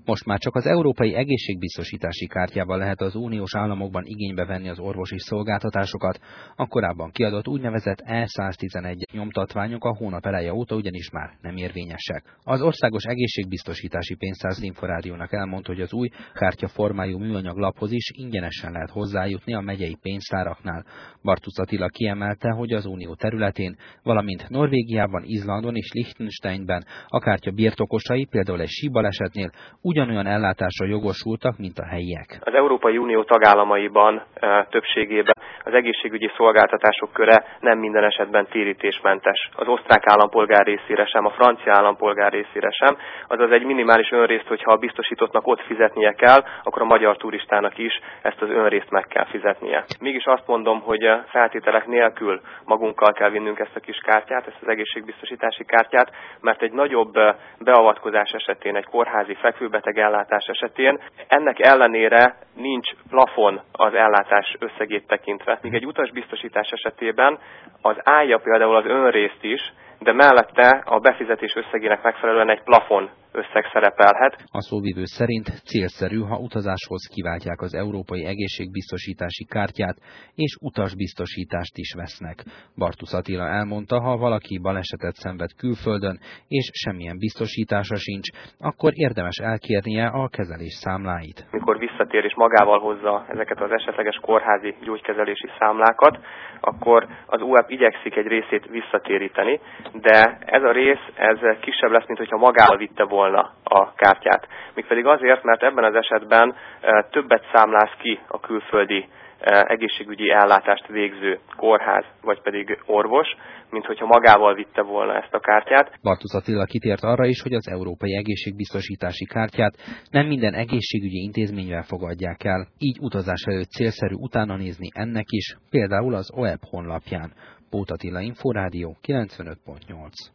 Most már csak az európai egészségbiztosítási kártyával lehet az uniós államokban igénybe venni az orvosi szolgáltatásokat, a korábban kiadott úgynevezett E111 nyomtatványok a hónap eleje óta ugyanis már nem érvényesek. Az Országos Egészségbiztosítási Pénztár Inforádiónak elmondta, hogy az új kártya formájú műanyag laphoz is ingyenesen lehet hozzájutni a megyei pénztáraknál. Bartusz Attila kiemelte, hogy az unió területén, valamint Norvégiában, Izlandon és Liechtensteinben a kártya birtokosai például egy síbalesetnél ugyanolyan ellátásra jogosultak, mint a helyiek. Az Európai Unió tagállamaiban többségében az egészségügyi szolgáltatások köre nem minden esetben térítésmentes. Az osztrák állampolgár részére sem, a francia állampolgár részére sem, azaz egy minimális önrészt, hogyha a biztosítottnak ott fizetnie kell, akkor a magyar turistának is ezt az önrészt meg kell fizetnie. Mégis azt mondom, hogy feltételek nélkül magunkkal kell vinnünk ezt a kis kártyát, ezt az egészségbiztosítási kártyát, mert egy nagyobb beavatkozás esetén, egy kórházi fekvőbeteg ellátás esetén ennek ellenére nincs plafon az ellátás összegét tekintve. Míg egy utasbiztosítás esetében az állja például az önrészt is, de mellette a befizetés összegének megfelelően egy plafon összeg szerepelhet. A szóvivő szerint célszerű, ha utazáshoz kiváltják az európai egészségbiztosítási kártyát, és utasbiztosítást is vesznek. Bartusz Attila elmondta, ha valaki balesetet szenved külföldön, és semmilyen biztosítása sincs, akkor érdemes elkérnie a kezelés számláit. Mikor visszatér és magával hozza ezeket az esetleges kórházi gyógykezelési számlákat, akkor az UEP igyekszik egy részét visszatéríteni, de ez a rész kisebb lesz, mint hogyha magával vitte volna a kártyát. Mégpedig azért, mert ebben az esetben többet számláz ki a külföldi egészségügyi ellátást végző kórház, vagy pedig orvos, mint hogyha magával vitte volna ezt a kártyát. Bartusz Attila kitért arra is, hogy az európai egészségbiztosítási kártyát nem minden egészségügyi intézményvel fogadják el, így utazás előtt célszerű utána nézni ennek is, például az OEP honlapján. Bóth Attila, Inforádió 95.8.